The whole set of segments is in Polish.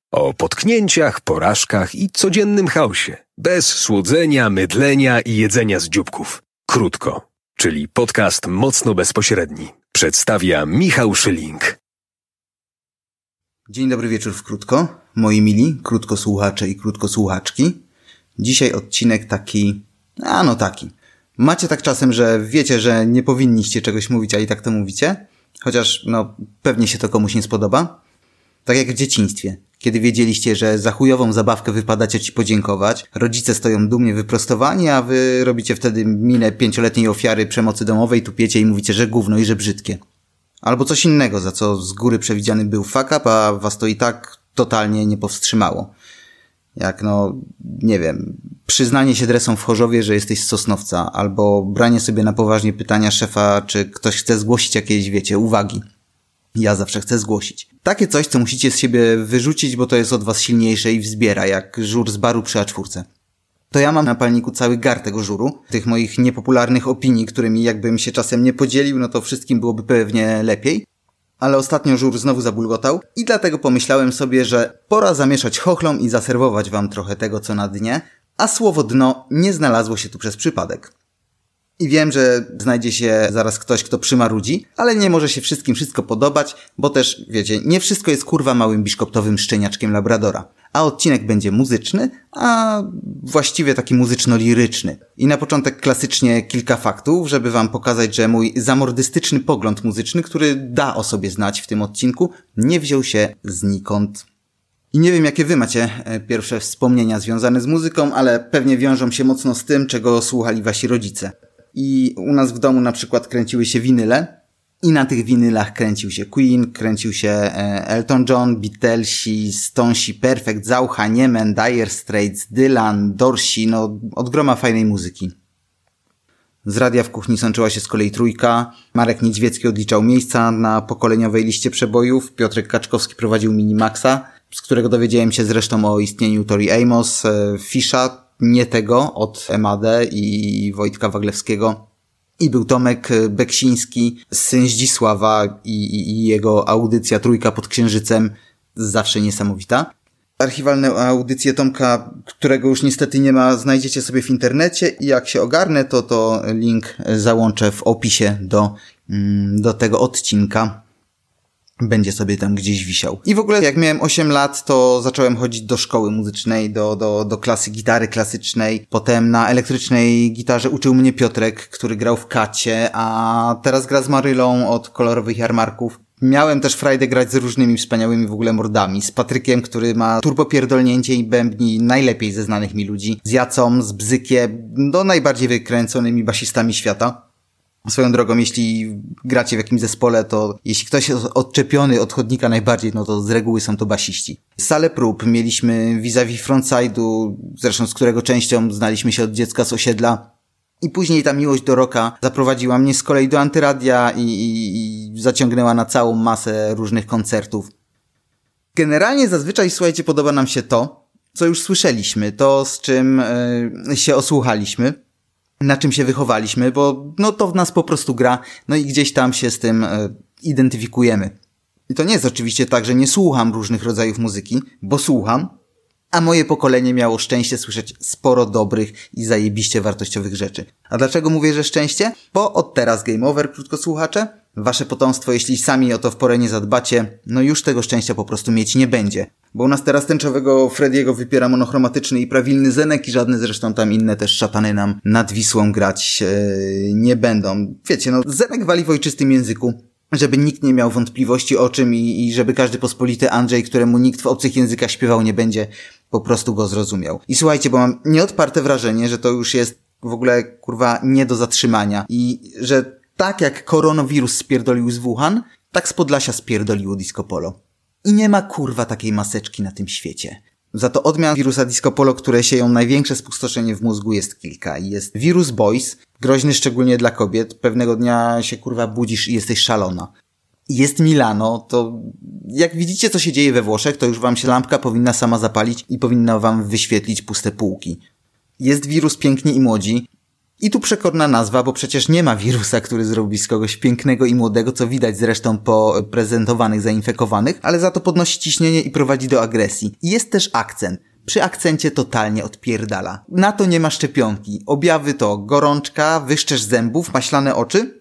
O potknięciach, porażkach i codziennym chaosie. Bez słodzenia, mydlenia i jedzenia z dzióbków. Krótko, czyli podcast mocno bezpośredni. Przedstawia Michał Szyling. Dzień dobry wieczór w krótko. Moi mili krótkosłuchacze i krótkosłuchaczki. Dzisiaj odcinek taki... Macie tak czasem, że wiecie, że nie powinniście czegoś mówić, a i tak to mówicie? Chociaż, pewnie się to komuś nie spodoba. Tak jak w dzieciństwie. Kiedy wiedzieliście, że za chujową zabawkę wypadacie ci podziękować, rodzice stoją dumnie wyprostowani, a wy robicie wtedy minę 5-letniej ofiary przemocy domowej, tupiecie i mówicie, że gówno i że brzydkie. Albo coś innego, za co z góry przewidziany był fuck up, a was to i tak totalnie nie powstrzymało. Jak przyznanie się dresom w Chorzowie, że jesteś z Sosnowca, albo branie sobie na poważnie pytania szefa, czy ktoś chce zgłosić jakieś, uwagi. Ja zawsze chcę zgłosić. Takie coś, co musicie z siebie wyrzucić, bo to jest od was silniejsze i wzbiera, jak żur z baru przy A4. To ja mam na palniku cały gar tego żuru, tych moich niepopularnych opinii, którymi jakbym się czasem nie podzielił, to wszystkim byłoby pewnie lepiej. Ale ostatnio żur znowu zabulgotał i dlatego pomyślałem sobie, że pora zamieszać chochlom i zaserwować wam trochę tego, co na dnie, a słowo dno nie znalazło się tu przez przypadek. I wiem, że znajdzie się zaraz ktoś, kto przymarudzi, ale nie może się wszystkim wszystko podobać, bo też, nie wszystko jest kurwa małym biszkoptowym szczeniaczkiem labradora. A odcinek będzie muzyczny, a właściwie taki muzyczno-liryczny. I na początek klasycznie kilka faktów, żeby wam pokazać, że mój zamordystyczny pogląd muzyczny, który da o sobie znać w tym odcinku, nie wziął się znikąd. I nie wiem, jakie wy macie pierwsze wspomnienia związane z muzyką, ale pewnie wiążą się mocno z tym, czego słuchali wasi rodzice. I u nas w domu na przykład kręciły się winyle i na tych winylach kręcił się Queen, kręcił się Elton John, Beatlesi, Stonesi, Perfect, Zaucha, Niemen, Dire Straits, Dylan, Dorsi, od groma fajnej muzyki. Z radia w kuchni sączyła się z kolei trójka, Marek Niedźwiecki odliczał miejsca na pokoleniowej liście przebojów, Piotrek Kaczkowski prowadził Minimaxa, z którego dowiedziałem się zresztą o istnieniu Tori Amos, Fisza, nie tego, od Emadę i Wojtka Waglewskiego. I był Tomek Beksiński, syn Zdzisława i jego audycja Trójka pod Księżycem, zawsze niesamowita. Archiwalne audycje Tomka, którego już niestety nie ma, znajdziecie sobie w internecie i jak się ogarnę, to link załączę w opisie do tego odcinka. Będzie sobie tam gdzieś wisiał. I w ogóle jak miałem 8 lat, to zacząłem chodzić do szkoły muzycznej, do klasy gitary klasycznej. Potem na elektrycznej gitarze uczył mnie Piotrek, który grał w Kacie, a teraz gra z Marylą od Kolorowych Jarmarków. Miałem też frajdę grać z różnymi wspaniałymi w ogóle mordami. Z Patrykiem, który ma turbopierdolnięcie i bębni najlepiej ze znanych mi ludzi. Z Jacą, z Bzykiem, najbardziej wykręconymi basistami świata. Swoją drogą, jeśli gracie w jakimś zespole, to jeśli ktoś jest odczepiony od chodnika najbardziej, to z reguły są to basiści. Salę prób mieliśmy vis-a-vis frontside'u, zresztą z którego częścią znaliśmy się od dziecka z osiedla. I później ta miłość do rocka zaprowadziła mnie z kolei do Antyradia i zaciągnęła na całą masę różnych koncertów. Generalnie zazwyczaj, słuchajcie, podoba nam się to, co już słyszeliśmy, to z czym się osłuchaliśmy. Na czym się wychowaliśmy, bo to w nas po prostu gra, i gdzieś tam się z tym identyfikujemy. I to nie jest oczywiście tak, że nie słucham różnych rodzajów muzyki, bo słucham, a moje pokolenie miało szczęście słyszeć sporo dobrych i zajebiście wartościowych rzeczy. A dlaczego mówię, że szczęście? Bo od teraz game over, krótkosłuchacze. Wasze potomstwo, jeśli sami o to w porę nie zadbacie, już tego szczęścia po prostu mieć nie będzie. Bo u nas teraz tęczowego Frediego wypiera monochromatyczny i prawilny Zenek i żadne zresztą tam inne też szatany nam nad Wisłą grać nie będą. Wiecie, Zenek wali w ojczystym języku, żeby nikt nie miał wątpliwości o czym i żeby każdy pospolity Andrzej, któremu nikt w obcych językach śpiewał nie będzie, po prostu go zrozumiał. I słuchajcie, bo mam nieodparte wrażenie, że to już jest w ogóle, kurwa, nie do zatrzymania i że tak jak koronawirus spierdolił z Wuhan, tak z Podlasia spierdoliło disco polo. I nie ma kurwa takiej maseczki na tym świecie. Za to odmian wirusa disco polo, które sieją największe spustoszenie w mózgu, jest kilka. Jest wirus boys, groźny szczególnie dla kobiet. Pewnego dnia się kurwa budzisz i jesteś szalona. Jest Milano, to jak widzicie co się dzieje we Włoszech, to już wam się lampka powinna sama zapalić i powinna wam wyświetlić puste półki. Jest wirus piękni i młodzi. I tu przekorna nazwa, bo przecież nie ma wirusa, który zrobi z kogoś pięknego i młodego, co widać zresztą po prezentowanych zainfekowanych, ale za to podnosi ciśnienie i prowadzi do agresji. I jest też akcent. Przy akcencie totalnie odpierdala. Na to nie ma szczepionki. Objawy to gorączka, wyszczesz zębów, maślane oczy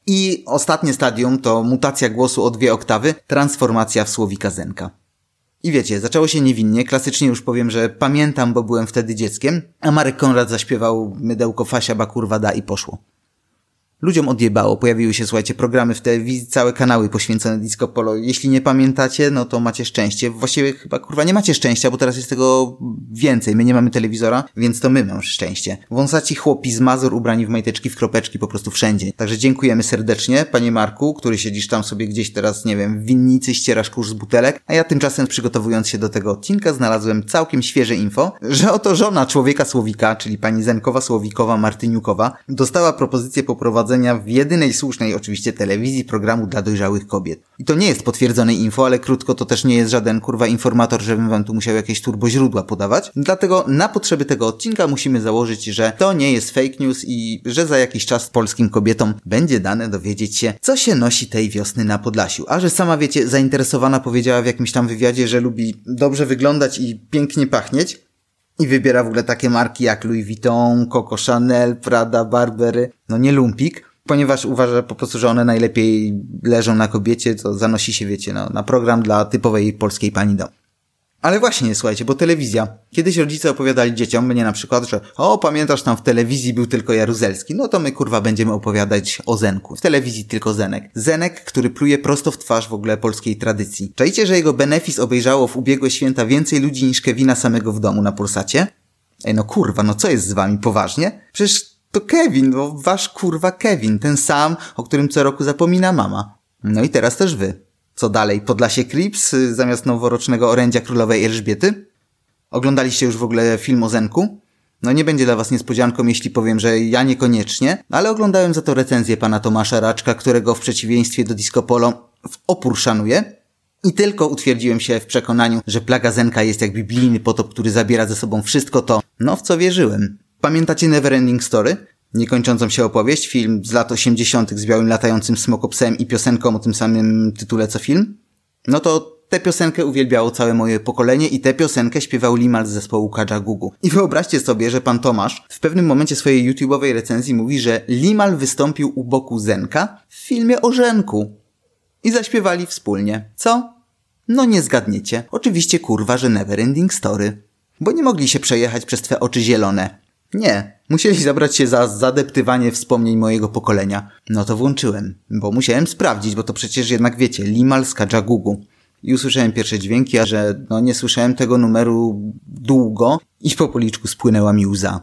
i ostatnie stadium to mutacja głosu o 2 oktawy, transformacja w słowika Zenka. I wiecie, zaczęło się niewinnie, klasycznie już powiem, że pamiętam, bo byłem wtedy dzieckiem, a Marek Konrad zaśpiewał mydełko Fasia, ba kurwa da i poszło. Ludziom odjebało, pojawiły się, słuchajcie, programy w telewizji, całe kanały poświęcone disco polo. Jeśli nie pamiętacie, no to macie szczęście. Właściwie chyba, kurwa, nie macie szczęścia, bo teraz jest tego więcej. My nie mamy telewizora, więc to my mamy szczęście. Wąsaci chłopi z Mazur ubrani w majteczki, w kropeczki, po prostu wszędzie. Także dziękujemy serdecznie, panie Marku, który siedzisz tam sobie gdzieś teraz, nie wiem, w winnicy, ścierasz kurz z butelek, a ja tymczasem, przygotowując się do tego odcinka, znalazłem całkiem świeże info, że oto żona człowieka Słowika, czyli pani Zenkowa Słowikowa Martyniukowa, dostała propozycję poprowadzenia w jedynej słusznej oczywiście telewizji programu dla dojrzałych kobiet. I to nie jest potwierdzone info, ale krótko, to też nie jest żaden kurwa informator, żebym wam tu musiał jakieś turboźródła podawać. Dlatego na potrzeby tego odcinka musimy założyć, że to nie jest fake news i że za jakiś czas polskim kobietom będzie dane dowiedzieć się, co się nosi tej wiosny na Podlasiu. A że sama wiecie, zainteresowana powiedziała w jakimś tam wywiadzie, że lubi dobrze wyglądać i pięknie pachnieć, i wybiera w ogóle takie marki jak Louis Vuitton, Coco Chanel, Prada, Burberry, no nie lumpik, ponieważ uważa po prostu, że one najlepiej leżą na kobiecie, to zanosi się, wiecie, no, na program dla typowej polskiej pani dom. Ale właśnie, słuchajcie, bo telewizja. Kiedyś rodzice opowiadali dzieciom, mnie na przykład, że pamiętasz, tam w telewizji był tylko Jaruzelski, no to my kurwa będziemy opowiadać o Zenku. W telewizji tylko Zenek. Zenek, który pluje prosto w twarz w ogóle polskiej tradycji. Czajcie, że jego benefis obejrzało w ubiegłe święta więcej ludzi niż Kevina samego w domu na Polsacie? Ej, no kurwa, no co jest z wami, poważnie? Przecież to Kevin, no wasz kurwa Kevin, ten sam, o którym co roku zapomina mama. No i teraz też wy. Co dalej? Podlasie Crips zamiast noworocznego orędzia królowej Elżbiety? Oglądaliście już w ogóle film o Zenku? No nie będzie dla was niespodzianką, jeśli powiem, że ja niekoniecznie, ale oglądałem za to recenzję pana Tomasza Raczka, którego w przeciwieństwie do Disco Polo w opór szanuję. I tylko utwierdziłem się w przekonaniu, że plaga Zenka jest jak biblijny potop, który zabiera ze sobą wszystko to, no w co wierzyłem. Pamiętacie Neverending Story? Niekończącą się opowieść, film z lat 80. z białym latającym smokopsem i piosenką o tym samym tytule co film? No to tę piosenkę uwielbiało całe moje pokolenie i tę piosenkę śpiewał Limal z zespołu Kajagoogoo. I wyobraźcie sobie, że pan Tomasz w pewnym momencie swojej YouTube'owej recenzji mówi, że Limal wystąpił u boku Zenka w filmie o Zenku. I zaśpiewali wspólnie. Co? No nie zgadniecie. Oczywiście kurwa, że Neverending Story. Bo nie mogli się przejechać przez twe oczy zielone. Nie. Musieli zabrać się za zadeptywanie wspomnień mojego pokolenia. No to włączyłem, bo musiałem sprawdzić, bo to przecież jednak wiecie, Limal z Kajagoogoo. I usłyszałem pierwsze dźwięki, a że no nie słyszałem tego numeru długo i po policzku spłynęła mi łza.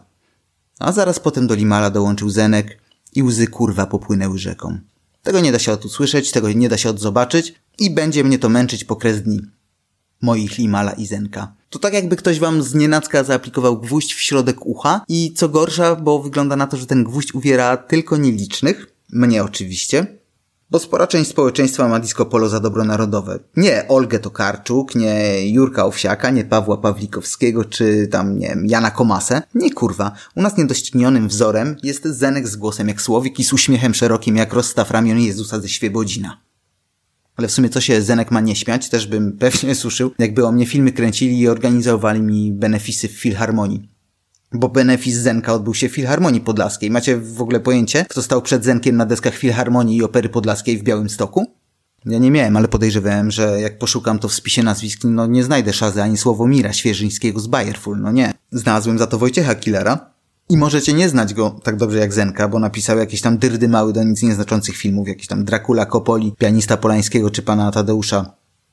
A zaraz potem do Limala dołączył Zenek i łzy kurwa popłynęły rzeką. Tego nie da się odsłyszeć, tego nie da się odzobaczyć i będzie mnie to męczyć po kres dni. Moich Limala i Zenka. To tak jakby ktoś wam znienacka zaaplikował gwóźdź w środek ucha i co gorsza, bo wygląda na to, że ten gwóźdź uwiera tylko nielicznych, mnie oczywiście, bo spora część społeczeństwa ma disco polo za dobro narodowe. Nie Olgę Tokarczuk, nie Jurka Owsiaka, nie Pawła Pawlikowskiego, czy tam, nie wiem, Jana Komasę. Nie kurwa. U nas niedoścignionym wzorem jest Zenek z głosem jak Słowik i z uśmiechem szerokim jak rozstaw ramion Jezusa ze Świebodzina. Ale w sumie co się Zenek ma nie śmiać, też bym pewnie suszył, jakby o mnie filmy kręcili i organizowali mi benefisy w Filharmonii. Bo benefis Zenka odbył się w Filharmonii Podlaskiej. Macie w ogóle pojęcie, kto stał przed Zenkiem na deskach Filharmonii i Opery Podlaskiej w Białymstoku? Ja nie miałem, ale podejrzewałem, że jak poszukam to w spisie nazwisk, no nie znajdę Szazy ani Sławomira Świeżyńskiego z Bayerful, no nie. Znalazłem za to Wojciecha Killera. I możecie nie znać go tak dobrze jak Zenka, bo napisał jakieś tam dyrdy mały do nic nieznaczących filmów, jakiś tam Dracula Copoli, Pianista Polańskiego czy pana Tadeusza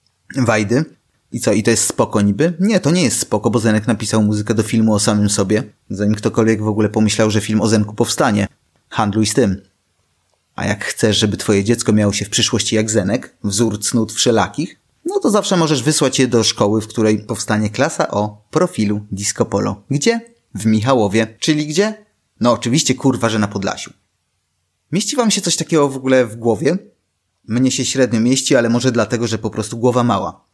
Wajdy. I co, i to jest spoko niby? Nie, to nie jest spoko, bo Zenek napisał muzykę do filmu o samym sobie, zanim ktokolwiek w ogóle pomyślał, że film o Zenku powstanie. Handluj z tym. A jak chcesz, żeby twoje dziecko miało się w przyszłości jak Zenek, wzór cnót wszelakich, no to zawsze możesz wysłać je do szkoły, w której powstanie klasa o profilu disco polo. Gdzie? W Michałowie. Czyli gdzie? No oczywiście kurwa, że na Podlasiu. Mieści wam się coś takiego w ogóle w głowie? Mnie się średnio mieści, ale może dlatego, że po prostu głowa mała.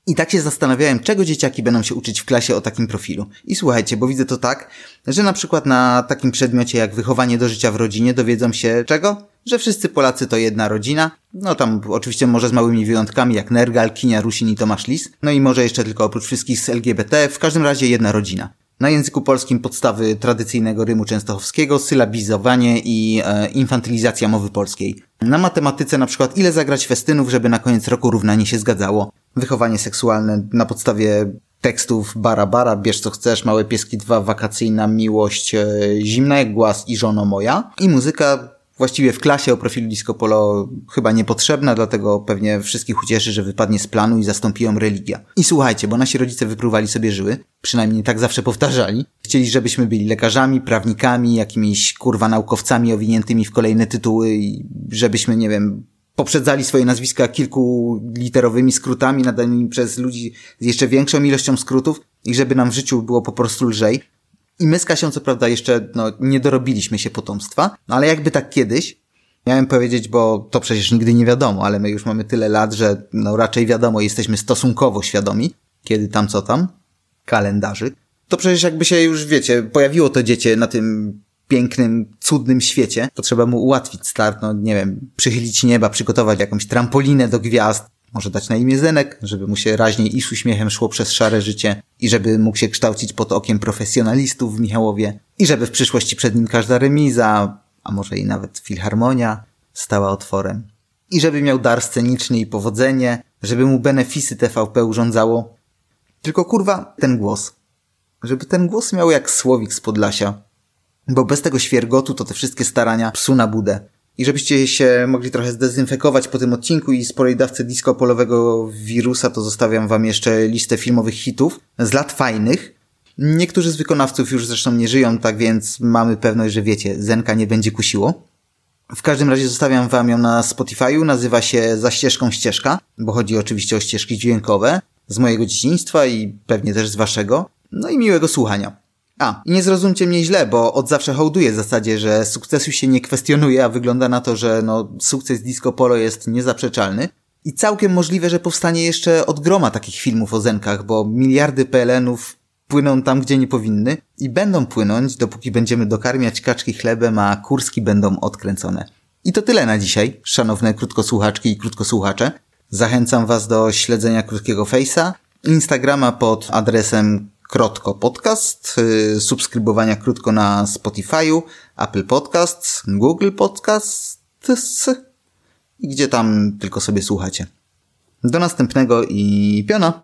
I tak się zastanawiałem, czego dzieciaki będą się uczyć w klasie o takim profilu. I słuchajcie, bo widzę to tak, że na przykład na takim przedmiocie jak wychowanie do życia w rodzinie dowiedzą się czego? Że wszyscy Polacy to jedna rodzina. No tam oczywiście może z małymi wyjątkami jak Nergal, Kinia, Rusin i Tomasz Lis. No i może jeszcze tylko oprócz wszystkich z LGBT, w każdym razie jedna rodzina. Na języku polskim podstawy tradycyjnego rymu częstochowskiego, sylabizowanie i infantylizacja mowy polskiej. Na matematyce na przykład ile zagrać festynów, żeby na koniec roku równanie się zgadzało. Wychowanie seksualne na podstawie tekstów Bara Bara, Bierz co chcesz, Małe pieski 2, Wakacyjna miłość, Zimna jak głaz i Żono moja. I muzyka właściwie w klasie o profilu disco polo chyba niepotrzebna, dlatego pewnie wszystkich ucieszy, że wypadnie z planu i zastąpi ją religia. I słuchajcie, bo nasi rodzice wypruwali sobie żyły, przynajmniej tak zawsze powtarzali. Chcieli, żebyśmy byli lekarzami, prawnikami, jakimiś naukowcami owiniętymi w kolejne tytuły i żebyśmy, nie wiem, poprzedzali swoje nazwiska kilkuliterowymi skrótami nadanymi przez ludzi z jeszcze większą ilością skrótów i żeby nam w życiu było po prostu lżej. I my z Kasią co prawda jeszcze nie dorobiliśmy się potomstwa, ale jakby tak kiedyś, miałem powiedzieć, bo to przecież nigdy nie wiadomo, ale my już mamy tyle lat, że raczej wiadomo, jesteśmy stosunkowo świadomi, kiedy tam co tam, kalendarzyk. To przecież jakby się już, wiecie, pojawiło to dziecię na tym pięknym, cudnym świecie, to trzeba mu ułatwić start, nie wiem, przychylić nieba, przygotować jakąś trampolinę do gwiazd, może dać na imię Zenek, żeby mu się raźniej i z uśmiechem szło przez szare życie i żeby mógł się kształcić pod okiem profesjonalistów w Michałowie i żeby w przyszłości przed nim każda remiza, a może i nawet filharmonia stała otworem. I żeby miał dar sceniczny i powodzenie, żeby mu benefisy TVP urządzało. Tylko ten głos. Żeby ten głos miał jak Słowik z Podlasia. Bo bez tego świergotu to te wszystkie starania psu na budę. I żebyście się mogli trochę zdezynfekować po tym odcinku i sporej dawce disco polowego wirusa, to zostawiam wam jeszcze listę filmowych hitów z lat fajnych. Niektórzy z wykonawców już zresztą nie żyją, tak więc mamy pewność, że wiecie, Zenka nie będzie kusiło. W każdym razie zostawiam wam ją na Spotify'u, nazywa się Za ścieżką ścieżka, bo chodzi oczywiście o ścieżki dźwiękowe z mojego dzieciństwa i pewnie też z waszego. No i miłego słuchania. I nie zrozumcie mnie źle, bo od zawsze hołduję zasadzie, że sukcesu się nie kwestionuje, a wygląda na to, że sukces disco polo jest niezaprzeczalny. I całkiem możliwe, że powstanie jeszcze od groma takich filmów o Zenkach, bo miliardy PLN-ów płyną tam, gdzie nie powinny i będą płynąć, dopóki będziemy dokarmiać kaczki chlebem, a kurski będą odkręcone. I to tyle na dzisiaj, szanowne krótkosłuchaczki i krótkosłuchacze. Zachęcam was do śledzenia Krótkiego Face'a, Instagrama pod adresem Krotko Podcast, subskrybowania Krótko na Spotify'u, Apple Podcasts, Google Podcasts i gdzie tam tylko sobie słuchacie. Do następnego i piona!